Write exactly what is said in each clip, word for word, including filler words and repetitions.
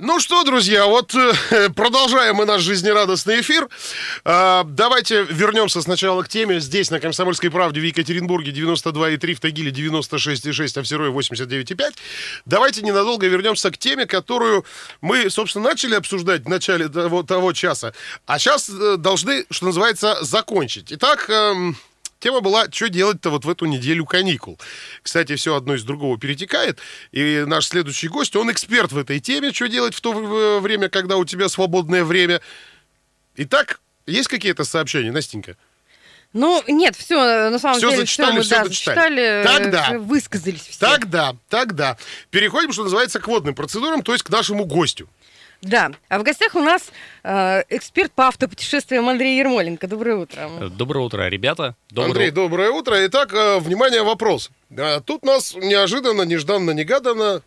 Ну что, друзья, вот э, продолжаем мы наш жизнерадостный эфир. Э, давайте вернемся сначала к теме. Здесь, на Комсомольской правде в Екатеринбурге девяносто два и три, в Тагиле девяносто шесть и шесть, а в Серове восемьдесят девять и пять. Давайте ненадолго вернемся к теме, которую мы, собственно, начали обсуждать в начале того, того часа. А сейчас э, должны, что называется, закончить. Итак... Э, Тема была, что делать-то вот в эту неделю каникул. Кстати, все одно из другого перетекает. И наш следующий гость, он эксперт в этой теме, что делать в то время, когда у тебя свободное время. Итак, есть какие-то сообщения, Настенька? Ну, нет, все, на самом все деле, зачитали, все мы все да, зачитали. зачитали, Тогда, высказались все. Тогда, тогда. Переходим, что называется, к водным процедурам, то есть к нашему гостю. Да, а в гостях у нас э, эксперт по автопутешествиям Андрей Ермоленко. Доброе утро. Доброе утро, ребята. Доброе... Андрей, доброе утро. Итак, э, внимание, вопрос. А, тут нас неожиданно, нежданно, негаданно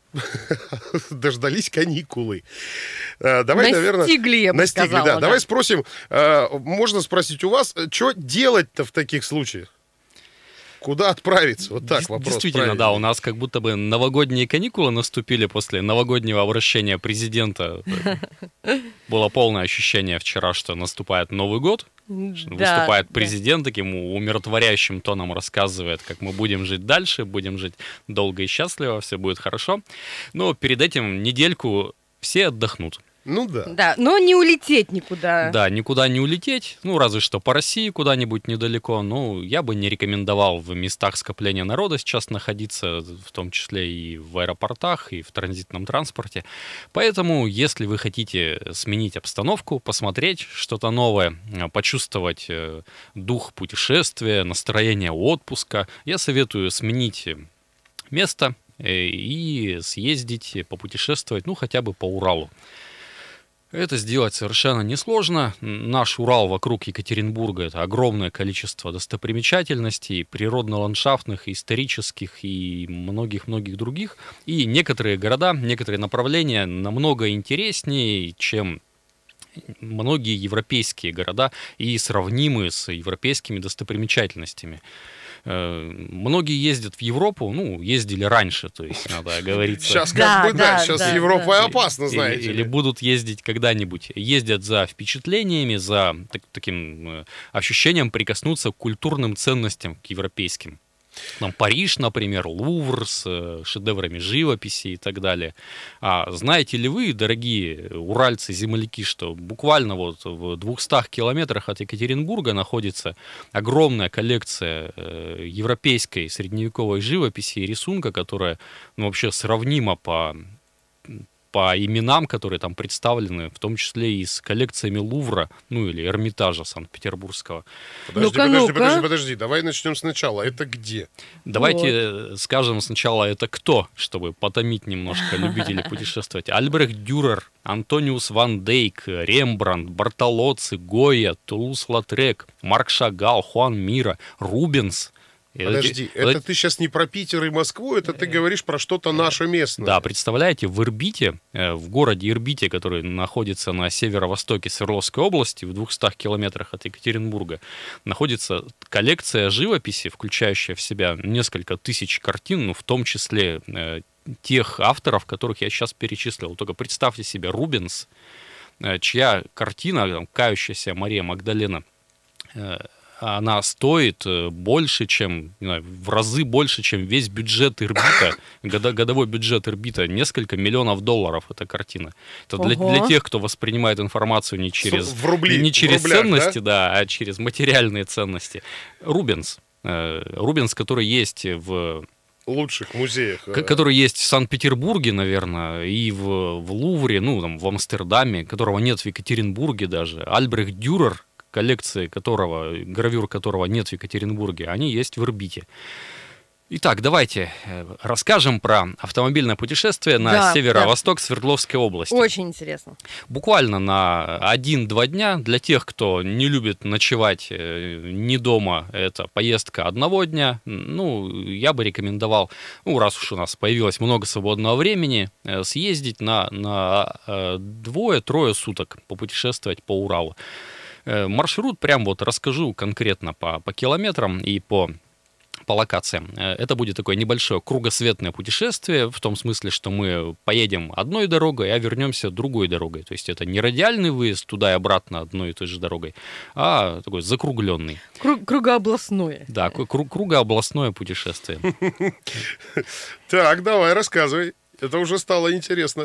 дождались каникулы. А, давай, настигли, наверное, я бы настигли, сказала, да. да. Давай спросим, а, можно спросить у вас, что делать-то в таких случаях? Куда отправиться? Вот так вопрос. Действительно, правильный. да, у нас как будто бы новогодние каникулы наступили после новогоднего обращения президента. Было полное ощущение вчера, что наступает Новый год. Выступает да, президент, таким умиротворяющим тоном рассказывает, как мы будем жить дальше, будем жить долго и счастливо, все будет хорошо. Но перед этим недельку все отдохнут. Ну да. Да, но не улететь никуда. Да, никуда не улететь, ну разве что по России куда-нибудь недалеко. Ну, я бы не рекомендовал в местах скопления народа сейчас находиться, в том числе и в аэропортах, и в транзитном транспорте. Поэтому, если вы хотите сменить обстановку, посмотреть что-то новое, почувствовать дух путешествия, настроение отпуска, я советую сменить место и съездить, попутешествовать, ну хотя бы по Уралу. Это сделать совершенно несложно. Наш Урал вокруг Екатеринбурга — это огромное количество достопримечательностей, природно-ландшафтных, исторических и многих-многих других. И некоторые города, некоторые направления намного интереснее, чем многие европейские города и сравнимые с европейскими достопримечательностями. Многие ездят в Европу, ну, ездили раньше, то есть надо говорить. Сейчас Да, как бы, да, да, сейчас да, с Европой да. опасно, знаете. Или, или будут ездить когда-нибудь. Ездят за впечатлениями, за так- таким ощущением прикоснуться к культурным ценностям, к европейским. Там Париж, например, Лувр с э, шедеврами живописи и так далее. А знаете ли вы, дорогие уральцы, земляки, что буквально вот в двухстах километрах от Екатеринбурга находится огромная коллекция э, европейской средневековой живописи и рисунка, которая ну, вообще сравнима по... по именам, которые там представлены, в том числе и с коллекциями Лувра, ну или Эрмитажа Санкт-Петербургского. Подожди, Ну-ка, подожди, ну-ка. подожди, подожди, давай начнем сначала. Это где? Давайте скажем сначала, это кто, чтобы потомить немножко любителей путешествовать. Альбрехт Дюрер, Антониус ван Дейк, Рембрандт, Бартолоцци, Гойя, Тулус-Латрек, Марк Шагал, Хуан Мира, Рубенс. Подожди, Вот это ты сейчас не про Питер и Москву, это ты говоришь про что-то наше местное. Да, представляете, в Ирбите, э, в городе Ирбите, который находится на северо-востоке Свердловской области, в двухстах километрах от Екатеринбурга, находится коллекция живописи, включающая в себя несколько тысяч картин, ну, в том числе э, тех авторов, которых я сейчас перечислил. Только представьте себе Рубенс, э, чья картина, там, «Кающаяся Мария Магдалена», э, она стоит больше, чем, не знаю, в разы больше, чем весь бюджет Ирбита, годовой бюджет Ирбита, несколько миллионов долларов эта картина. Это для, для тех, кто воспринимает информацию не через, в рубли, не через в рублях, ценности, да? да, а через материальные ценности. Рубенс. Рубенс, который есть в... лучших музеях. К- который есть в Санкт-Петербурге, наверное, и в, в Лувре, ну, там, в Амстердаме, которого нет в Екатеринбурге даже. Альбрехт Дюрер, коллекции которого, гравюр которого нет в Екатеринбурге, они есть в Ирбите. Итак, давайте расскажем про автомобильное путешествие на Да, северо-восток да. Свердловской области. Очень интересно. Буквально на один-два дня. Для тех, кто не любит ночевать не дома, это поездка одного дня. Ну, я бы рекомендовал, ну, раз уж у нас появилось много свободного времени, съездить на, на двое-трое суток, попутешествовать по Уралу. Маршрут прям вот расскажу конкретно по, по километрам и по по локациям. Это будет такое небольшое кругосветное путешествие, в том смысле, что мы поедем одной дорогой, а вернемся другой дорогой. То есть это не радиальный выезд туда и обратно одной и той же дорогой, а такой закругленный. Круг, кругообластное. Да, круг, кругообластное путешествие. Так, давай, рассказывай. Это уже стало интересно.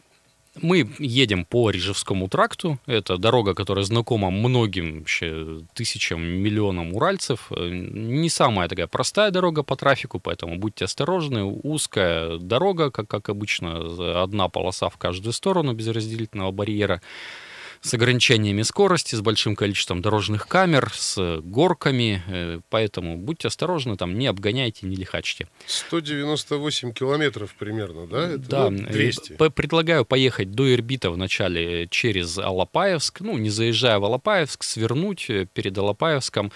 Мы едем по Рижевскому тракту. Это дорога, которая знакома многим, вообще, тысячам, миллионам уральцев. Не самая такая простая дорога по трафику, поэтому будьте осторожны. Узкая дорога, как, как обычно, одна полоса в каждую сторону без разделительного барьера, с ограничениями скорости, с большим количеством дорожных камер, с горками, поэтому будьте осторожны, там не обгоняйте, не лихачьте. сто девяносто восемь километров примерно, да? Это, да, ну, двести. Предлагаю поехать до Ирбита вначале через Алапаевск, ну, не заезжая в Алапаевск, свернуть перед Алапаевском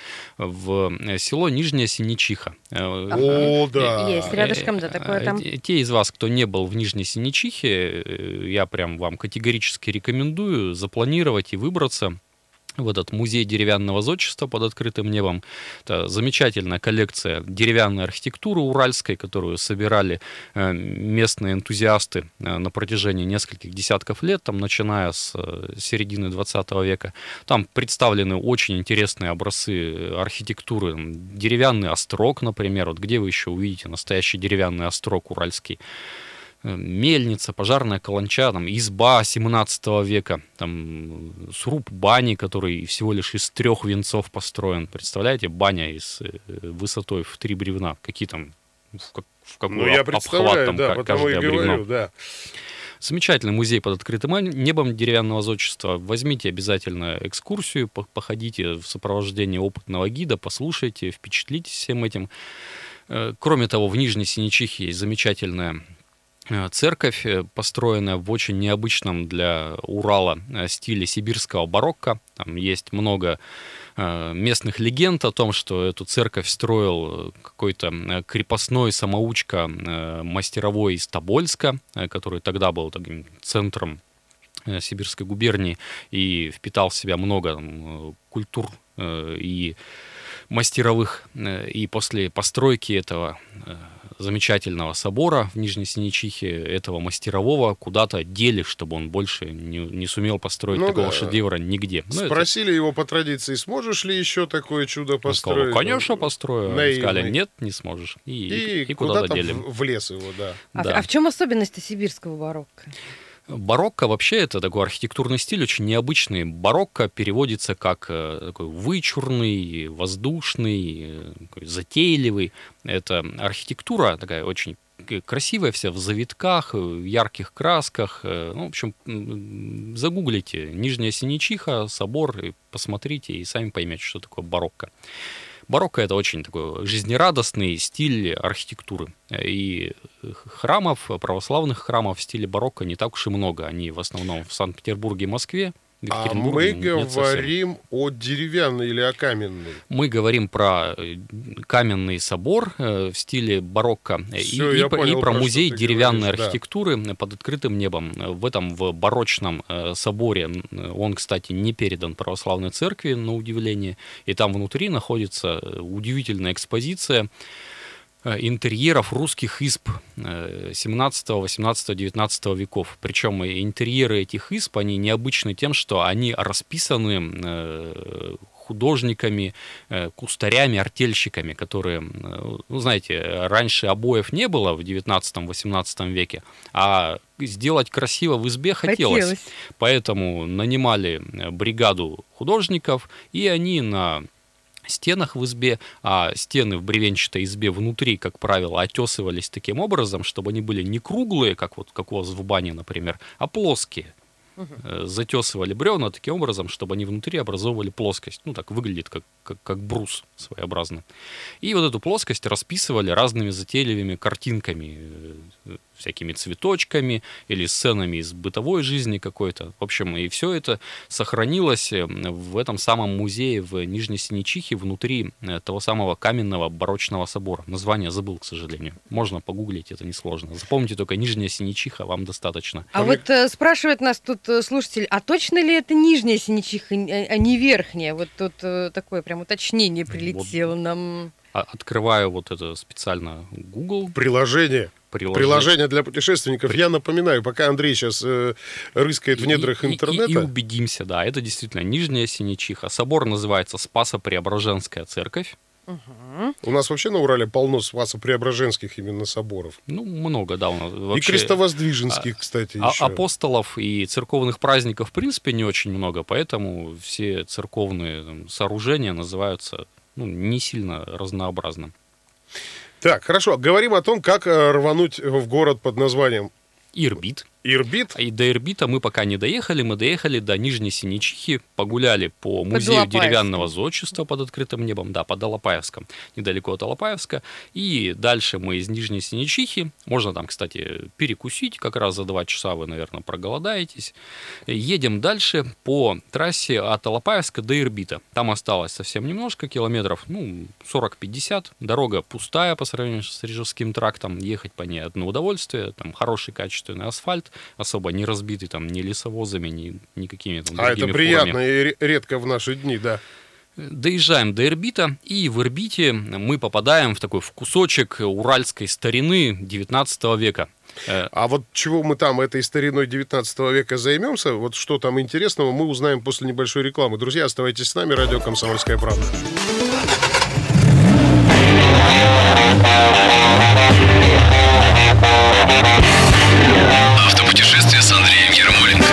в село Нижняя Синичиха. Ага. О, да. Есть рядышком, да, такое там. Те из вас, кто не был в Нижней Синичихе, я прям вам категорически рекомендую запланировать и выбраться в этот музей деревянного зодчества под открытым небом. Это замечательная коллекция деревянной архитектуры уральской, которую собирали местные энтузиасты на протяжении нескольких десятков лет, там, начиная с середины двадцатого века. Там представлены очень интересные образцы архитектуры. Деревянный острог, например, вот где вы еще увидите настоящий деревянный острог уральский. Мельница, пожарная каланча, там, изба семнадцатого века, там, сруб бани, который всего лишь из трех венцов построен. Представляете, баня из высотой в три бревна. Какие там, в, как, в какой ну, я обхват там да, каждое и бревно. говорю, да. Замечательный музей под открытым небом деревянного зодчества. Возьмите обязательно экскурсию, походите в сопровождении опытного гида, послушайте, впечатлитесь всем этим. Кроме того, в Нижней Синичихе есть замечательная церковь, построенная в очень необычном для Урала стиле сибирского барокко. Там есть много местных легенд о том, что эту церковь строил какой-то крепостной самоучка мастеровой из Тобольска, который тогда был таким центром Сибирской губернии и впитал в себя много там, культур и мастеровых. И после постройки этого замечательного собора в Нижней Синичихе, этого мастерового куда-то дели, чтобы он больше не, не сумел построить ну такого да. шедевра нигде. Ну, спросили это... его по традиции, сможешь ли еще такое чудо построить? Он сказал, конечно, построю. Наивный. Сказали, нет, не сможешь. И, и, и куда-то, куда-то дели. В, в лес его, да. А, да. а в чем особенность сибирского барокко? Барокко вообще это такой архитектурный стиль очень необычный. Барокко переводится как такой вычурный, воздушный, такой затейливый. Это архитектура такая очень красивая вся в завитках, в ярких красках. Ну, в общем, загуглите Нижняя Синичиха, собор, и посмотрите, и сами поймете, что такое барокко. Барокко — это очень такой жизнерадостный стиль архитектуры. И храмов, православных храмов в стиле барокко не так уж и много. Они в основном в Санкт-Петербурге и Москве. А мы говорим о деревянной или о каменной? Мы говорим про каменный собор в стиле барокко. Все, и, я и, понял, и про музей деревянной говоришь, архитектуры да. под открытым небом. В этом в барочном соборе, он, кстати, не передан православной церкви, на удивление. И там внутри находится удивительная экспозиция интерьеров русских изб семнадцатого, восемнадцатого, девятнадцатого веков. Причем интерьеры этих изб, они необычны тем, что они расписаны художниками, кустарями, артельщиками, которые, ну, знаете, раньше обоев не было в девятнадцатом-восемнадцатом веке, а сделать красиво в избе хотелось. хотелось. Поэтому нанимали бригаду художников, и они на стенах в избе, а стены в бревенчатой избе внутри, как правило, отесывались таким образом, чтобы они были не круглые, как вот как у вас в бане, например, а плоские. Угу. Затесывали бревна таким образом, чтобы они внутри образовывали плоскость. Ну, так выглядит, как, как, как брус своеобразно. И вот эту плоскость расписывали разными затейливыми картинками, всякими цветочками или сценами из бытовой жизни какой-то. В общем, и все это сохранилось в этом самом музее в Нижней Синичихе внутри того самого каменного барочного собора. Название забыл, к сожалению. Можно погуглить, это несложно. Запомните только Нижняя Синичиха, вам достаточно. А, а вот мы... спрашивает нас тут слушатель, а точно ли это Нижняя Синичиха, а не Верхняя? Вот тут такое прям уточнение прилетело вот. нам. открываю вот это специально Google. Приложение. Приложение. Приложение для путешественников. Я напоминаю, пока Андрей сейчас э, рыскает в недрах и, интернета. И, и убедимся, да, это действительно Нижняя Синичиха. Собор называется Спасо-Преображенская церковь. Угу. У нас вообще на Урале полно спасо-преображенских именно соборов. Ну, много, да, у нас вообще. И крестовоздвиженских, кстати, а, еще. Апостолов и церковных праздников, в принципе, не очень много, поэтому все церковные там сооружения называются, ну, не сильно разнообразно. Так, хорошо. Говорим о том, как э, рвануть в город под названием Ирбит. Ирбит. И до Ирбита мы пока не доехали, мы доехали до Нижней Синичихи, погуляли по Под музею Алапаевском. деревянного зодчества под открытым небом, да, под Алапаевском, недалеко от Алапаевска. И дальше мы из Нижней Синичихи, можно там, кстати, перекусить, как раз за два часа вы, наверное, проголодаетесь. Едем дальше по трассе от Алапаевска до Ирбита. Там осталось совсем немножко, километров, ну, сорок-пятьдесят. Дорога пустая по сравнению с Рижским трактом, ехать по ней одно удовольствие, там хороший качественный асфальт, особо не разбитый там ни лесовозами, ни никакими там А другими это приятно фурами. и ре- редко в наши дни, да. Доезжаем до Ирбита, и в Ирбите мы попадаем в такой в кусочек уральской старины девятнадцатого века. А вот чего мы там этой стариной девятнадцатого века займемся, вот что там интересного, мы узнаем после небольшой рекламы. Друзья, оставайтесь с нами, радио «Комсомольская правда». Автопутешествие с Андреем Ермоленко.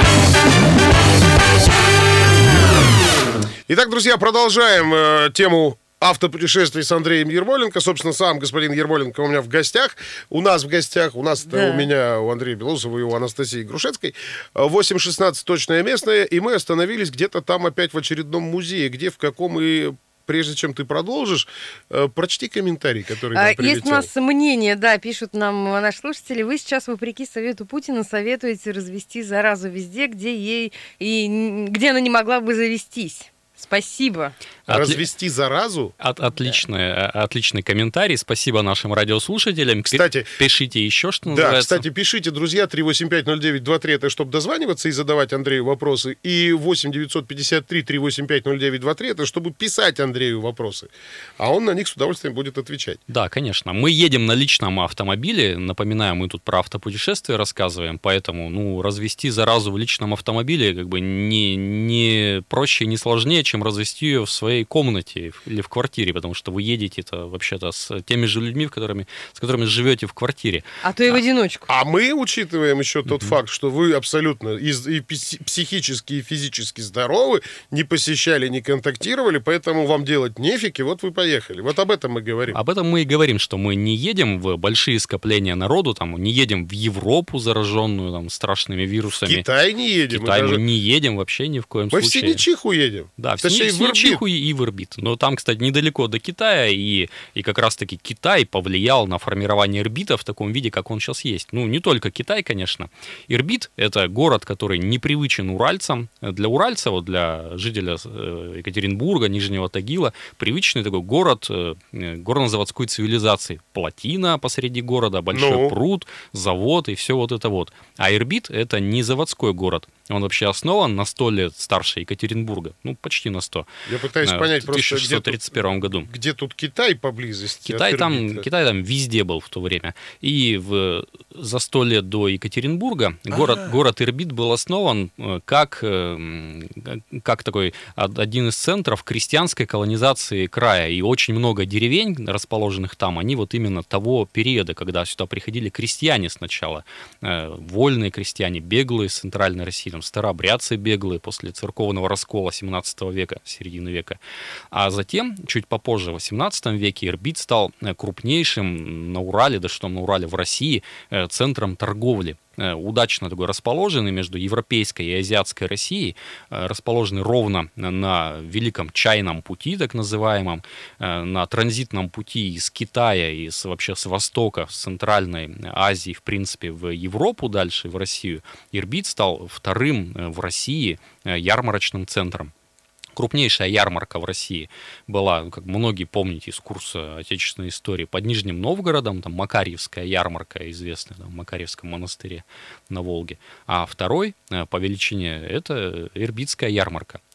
Итак, друзья, продолжаем э, тему автопутешествий с Андреем Ермоленко. Собственно, сам господин Ермоленко у меня в гостях. У нас в гостях, у нас Да. у меня, у Андрея Белоусова и у Анастасии Грушецкой. восемь шестнадцать точное местное, и мы остановились где-то там опять в очередном музее. Где, в каком и... Прежде чем ты продолжишь, э, прочти комментарий, который нам А, прилетел. Есть у нас мнение, да, пишут нам наши слушатели. Вы сейчас, вопреки совету Путина, советуете развести заразу везде, где ей и н- где она не могла бы завестись. Спасибо. Отли- Развести заразу? От- отличный, э, отличный комментарий. Спасибо нашим радиослушателям. Пи- Кстати, Пишите еще, что Да, называется. кстати, пишите, друзья, три восемь пять ноль девять два три, это чтобы дозваниваться и задавать Андрею вопросы, и восемь девятьсот пятьдесят три три восемь пять ноль девять два три, это чтобы писать Андрею вопросы, а он на них с удовольствием будет отвечать. Да, конечно. Мы едем на личном автомобиле. Напоминаю, мы тут про автопутешествия рассказываем, поэтому, ну, развести заразу в личном автомобиле как бы не, не проще, не сложнее, чем развести ее в своей комнате или в квартире, потому что вы едете-то вообще-то с теми же людьми, в которыми, с которыми живете в квартире. А то и в одиночку. А мы учитываем еще тот факт, что вы абсолютно и, и пси- психически, и физически здоровы, не посещали, не контактировали, поэтому вам делать нефиг, и вот вы поехали. Вот об этом мы говорим. Об этом мы и говорим, что мы не едем в большие скопления народу, там, не едем в Европу, зараженную там, страшными В вирусами. Китай не В едем. Китай и мы даже- не едем вообще ни в коем Мы в случае. Синичиху едем. Да, в, Точнее, Сини- в в Ирбит. Синичиху и и в Ирбит. Но там, кстати, недалеко до Китая, и, и как раз-таки Китай повлиял на формирование Ирбита в таком виде, как он сейчас есть. Ну, не только Китай, конечно. Ирбит — это город, который непривычен уральцам. Для уральца, вот для жителя э, Екатеринбурга, Нижнего Тагила, привычный такой город э, горнозаводской цивилизации. Плотина посреди города, большой Ну? пруд, завод и все вот это вот. А Ирбит — это не заводской город. Он вообще основан на сто лет старше Екатеринбурга. Ну, почти на сто. Я пытаюсь Э, понять в просто, тысяча где шестьсот тут, тридцать первом году. где тут Китай поблизости. Китай от там, Ирбита? Китай там везде был в то время. И в, за сто лет до Екатеринбурга город, А. город Ирбит был основан э, как, э, как такой од- один из центров крестьянской колонизации края. И очень много деревень, расположенных там, они вот именно того периода, когда сюда приходили крестьяне сначала. Э, Вольные крестьяне, беглые с Центральной России, там, старообрядцы беглые после церковного раскола семнадцатого века, середины века. А затем, чуть попозже, в восемнадцатом веке, Ирбит стал э, крупнейшим на Урале, да что там на Урале, в России, э, центром торговли. Э, Удачно такой расположенный между европейской и азиатской Россией, э, расположенный ровно на Великом чайном пути, так называемом, э, на транзитном пути из Китая, из вообще с востока, с Центральной Азии, в принципе, в Европу дальше, в Россию. Ирбит стал вторым э, в России э, ярмарочным центром. Крупнейшая ярмарка в России была, ну, как многие помните из курса отечественной истории, под Нижним Новгородом, там Макарьевская ярмарка, известная, там, в Макарьевском монастыре на Волге. А второй э, по величине — это Ирбитская ярмарка.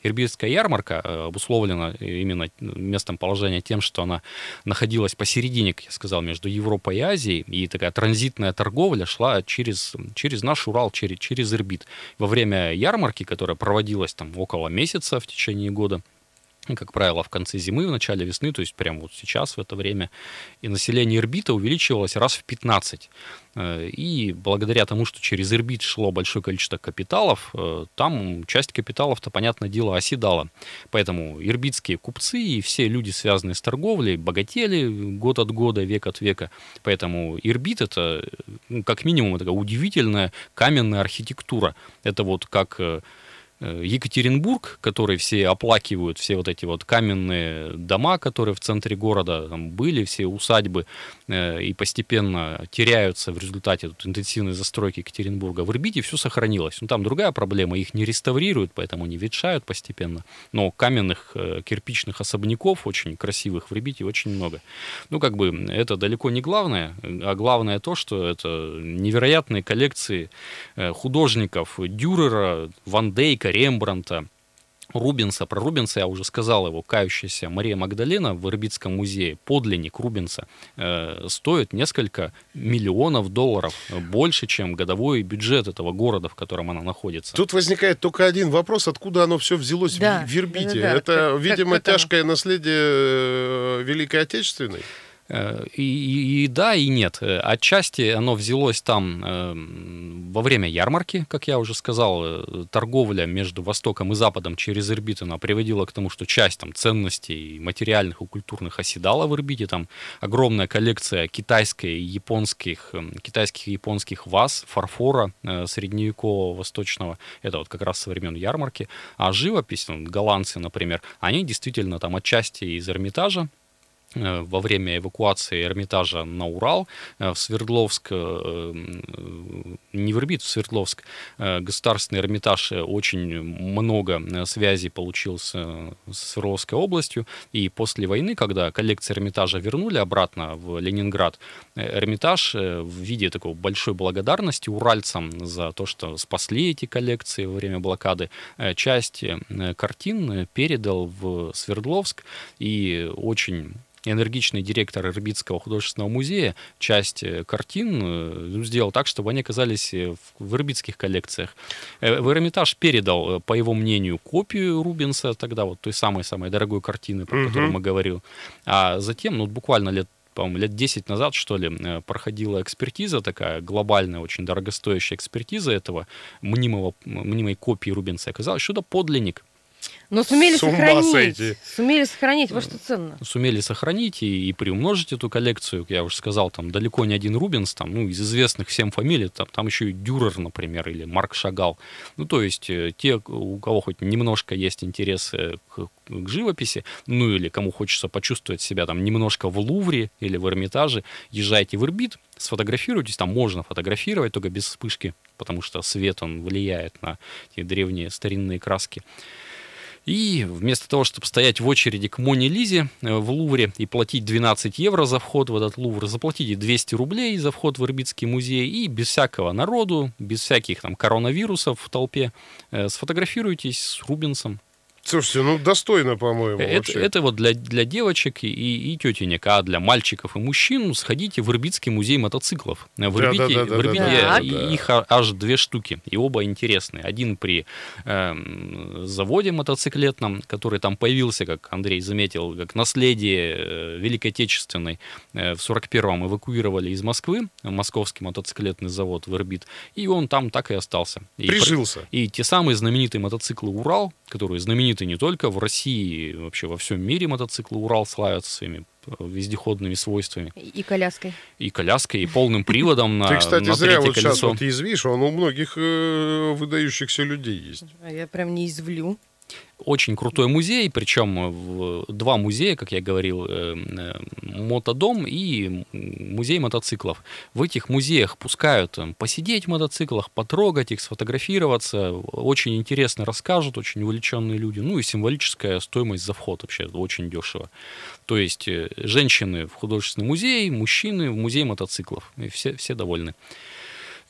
Ирбитская ярмарка обусловлена именно местом положения тем, что она находилась посередине, как я сказал, между Европой и Азией, и такая транзитная торговля шла через, через наш Урал, через, через Ирбит. Во время ярмарки, которая проводилась там около месяца в течение года, как правило, в конце зимы, в начале весны, то есть прямо вот сейчас в это время, и население Ирбита увеличивалось раз в пятнадцать. И благодаря тому, что через Ирбит шло большое количество капиталов, там часть капиталов-то, понятное дело, оседала. Поэтому ирбитские купцы и все люди, связанные с торговлей, богатели год от года, век от века. Поэтому Ирбит — это, ну, как минимум, такая удивительная каменная архитектура. Это вот как Екатеринбург, который все оплакивают, все вот эти вот каменные дома, которые в центре города там были, все усадьбы, э, и постепенно теряются в результате вот, интенсивной застройки Екатеринбурга. В Ирбите все сохранилось. Ну, там другая проблема, их не реставрируют, поэтому они ветшают постепенно. Но каменных э, кирпичных особняков, очень красивых, в Ирбите очень много. Ну, как бы, это далеко не главное, а главное то, что это невероятные коллекции э, художников Дюрера, Ван Дейка, Рембрандта, Рубенса. Про Рубенса я уже сказал, его кающаяся Мария Магдалена в Ирбитском музее, подлинник Рубенса, э, стоит несколько миллионов долларов, больше, чем годовой бюджет этого города, в котором она находится. Тут возникает только один вопрос, откуда оно все взялось да, в, в Ирбите. да, да, да. Это, как, видимо, как, как тяжкое оно? наследие Великой Отечественной. И, и, и да, и нет. Отчасти оно взялось там э, во время ярмарки, как я уже сказал, торговля между Востоком и Западом через Ирбит, она приводила к тому, что часть там, ценностей материальных и культурных оседала в Ирбите. Там огромная коллекция китайской, японских, китайских и японских ваз, фарфора э, средневекового, восточного. Это вот как раз со времен ярмарки. А живопись, ну, голландцы, например, они действительно там отчасти из Эрмитажа, во время эвакуации Эрмитажа на Урал, в Свердловск, не в Ирбит, в Свердловск, государственный Эрмитаж очень много связей получил с Свердловской областью, и после войны, когда коллекции Эрмитажа вернули обратно в Ленинград, Эрмитаж в виде такой большой благодарности уральцам за то, что спасли эти коллекции во время блокады, часть картин передал в Свердловск, и очень энергичный директор Ирбитского художественного музея часть картин сделал так, чтобы они оказались в ирбитских коллекциях. В Эрмитаж передал, по его мнению, копию Рубенса, тогда вот той самой-самой дорогой картины, про которую мы говорили. А затем, ну, буквально лет по-моему, лет десять назад, что ли, проходила экспертиза такая, глобальная, очень дорогостоящая экспертиза этого мнимого, мнимой копии Рубенса. Оказалось, что это подлинник. Но сумели С ума сохранить. сойти. Сумели сохранить, вот что ценно. Сумели сохранить и, и приумножить эту коллекцию. Я уже сказал, там далеко не один Рубенс, там, ну, из известных всем фамилий, там, там еще и Дюрер, например, или Марк Шагал. Ну, то есть те, у кого хоть немножко есть интерес к, к живописи, ну, или кому хочется почувствовать себя там немножко в Лувре или в Эрмитаже, езжайте в Ирбит, сфотографируйтесь, там можно фотографировать, только без вспышки, потому что свет, он влияет на эти древние старинные краски. И вместо того, чтобы стоять в очереди к Моне Лизе в Лувре и платить двенадцать евро за вход в этот Лувр, заплатите двести рублей за вход в Ирбитский музей, и без всякого народу, без всяких там коронавирусов в толпе сфотографируйтесь с Рубенсом. Слушайте, ну достойно, по-моему, Это, вообще. это вот для, для девочек и, и тетенек, а для мальчиков и мужчин сходите в Ирбитский музей мотоциклов. В Да, Ирбите, да, да, в Ирбите да, да, да. их аж две штуки, и оба интересные. Один при э, заводе мотоциклетном, который там появился, как Андрей заметил, как наследие э, Великой Отечественной. Э, в сорок первом эвакуировали из Москвы московский мотоциклетный завод в Ирбит, и он там так и остался. И, Прижился. и те самые знаменитые мотоциклы «Урал», которые знамениты не только в России, вообще во всем мире мотоциклы «Урал» славятся своими вездеходными свойствами. И коляской. И коляской, и полным приводом на, Ты, кстати, на зря третье вот сейчас колесо. вот язвишь, он у многих э, выдающихся людей есть. А я прям не извлю. Очень крутой музей, причем в два музея, как я говорил, мотодом и музей мотоциклов. В этих музеях пускают посидеть в мотоциклах, потрогать их, сфотографироваться. Очень интересно расскажут, очень увлеченные люди. Ну и символическая стоимость за вход вообще очень дешево. То есть женщины в художественный музей, мужчины в музей мотоциклов. И все, все довольны.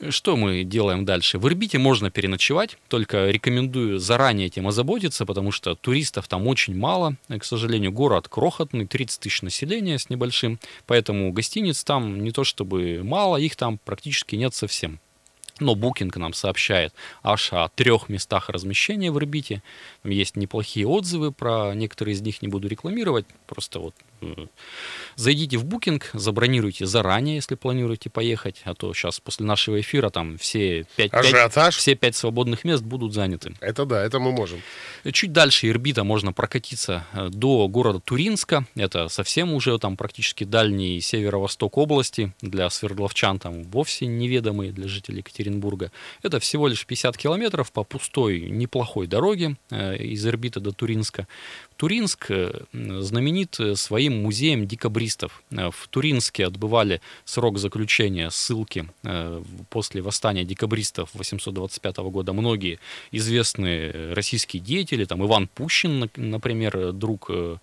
Что мы делаем дальше? В Ирбите можно переночевать, только рекомендую заранее этим озаботиться, потому что туристов там очень мало. К сожалению, город крохотный, тридцать тысяч населения с небольшим, поэтому гостиниц там не то чтобы мало, их там практически нет совсем. Но Booking нам сообщает аж о трех местах размещения в Ирбите. Там есть неплохие отзывы, про некоторые из них не буду рекламировать. Просто вот э, зайдите в Booking, забронируйте заранее, если планируете поехать. А то сейчас после нашего эфира там все пять, пять, все пять свободных мест будут заняты. Это да, это мы можем. Чуть дальше Ирбита можно прокатиться до города Туринска. Это совсем уже там практически дальний северо-восток области. Для свердловчан там вовсе неведомый для жителей Екатеринбурга. Это всего лишь пятьдесят километров по пустой, неплохой дороге э, из Ирбита до Туринска. Туринск э, знаменит своим музеем декабристов. Э, в Туринске отбывали срок заключения ссылки э, после восстания декабристов восемьсот двадцать пятого года многие известные российские деятели, там Иван Пущин, например, друг э,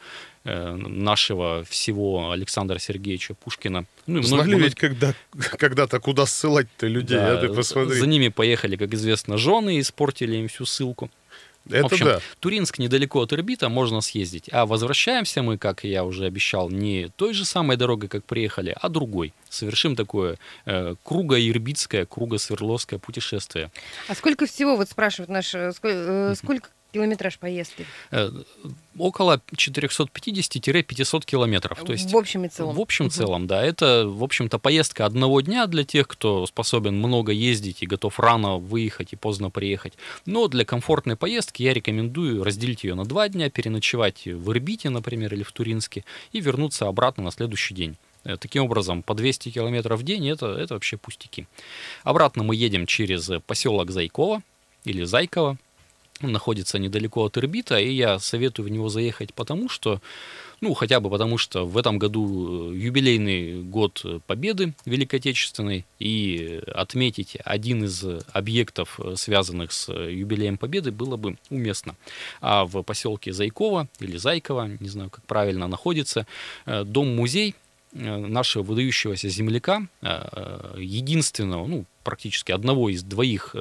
нашего всего Александра Сергеевича Пушкина. Ну, и Знали много... ведь когда, когда-то, куда ссылать-то людей, да, а ты посмотри. За ними поехали, как известно, жены и испортили им всю ссылку. Это в общем, да. Туринск недалеко от Ирбита, можно съездить. А возвращаемся мы, как я уже обещал, не той же самой дорогой, как приехали, а другой. Совершим такое э, круго-ирбитское, круго-свердловское путешествие. А сколько всего, вот спрашивают наш, э, сколько, э, сколько километраж поездки? Э, около четыреста пятьдесят - пятьсот километров. То есть, в общем и целом. В общем и угу. целом, да. Это, в общем-то, поездка одного дня для тех, кто способен много ездить и готов рано выехать и поздно приехать. Но для комфортной поездки я рекомендую разделить ее на два дня, переночевать в Ирбите, например, или в Туринске, и вернуться обратно на следующий день. Таким образом, по двести километров в день это, это вообще пустяки. Обратно мы едем через поселок Зайково или Зайково. Он находится недалеко от Ирбита, и я советую в него заехать потому, что, ну, хотя бы потому, что в этом году юбилейный год Победы Великой Отечественной, и отметить один из объектов, связанных с юбилеем Победы, было бы уместно. А в поселке Зайково или Зайково, не знаю, как правильно, находится дом-музей нашего выдающегося земляка, единственного, ну, практически одного из двоих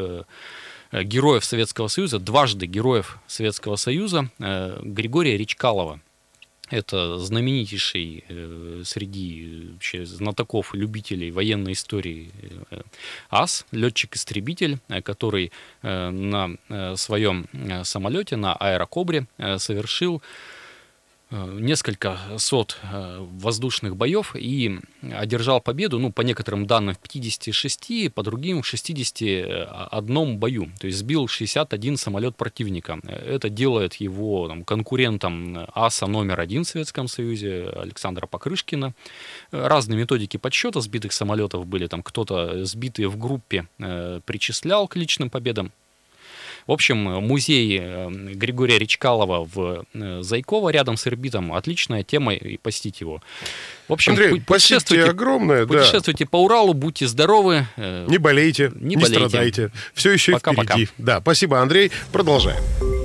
героев Советского Союза, дважды героев Советского Союза, Григория Речкалова. Это знаменитейший среди вообще знатоков и любителей военной истории ас, летчик-истребитель, который на своем самолете, на аэрокобре, совершил несколько сот воздушных боев и одержал победу, ну, по некоторым данным, в пятидесяти шести, по другим в шестидесяти одном бою. То есть сбил шестьдесят один самолет противника. Это делает его там конкурентом аса номер один в Советском Союзе, Александра Покрышкина. Разные методики подсчета сбитых самолетов были. Там кто-то сбитые в группе э, причислял к личным победам. В общем, музей Григория Речкалова в Зайково рядом с Ирбитом — отличная тема, и посетить его. В общем, Андрей, путешествуйте огромное, путешествуйте да. по Уралу, будьте здоровы. Не болейте, не, не болейте. страдайте. Все еще пока, впереди. Пока. Да, спасибо, Андрей. Продолжаем.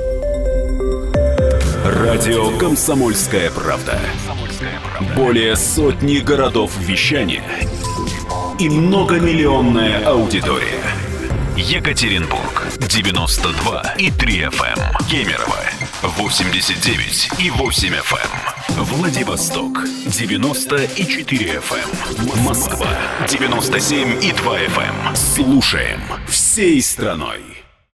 Радио «Комсомольская правда». Более сотни городов вещания и многомиллионная аудитория. Екатеринбург девяносто два и три эф эм, Кемерово восемьдесят девять и восемь эф эм, Владивосток девяносто и четыре эф эм, Москва девяносто семь и два эф эм. Слушаем всей страной.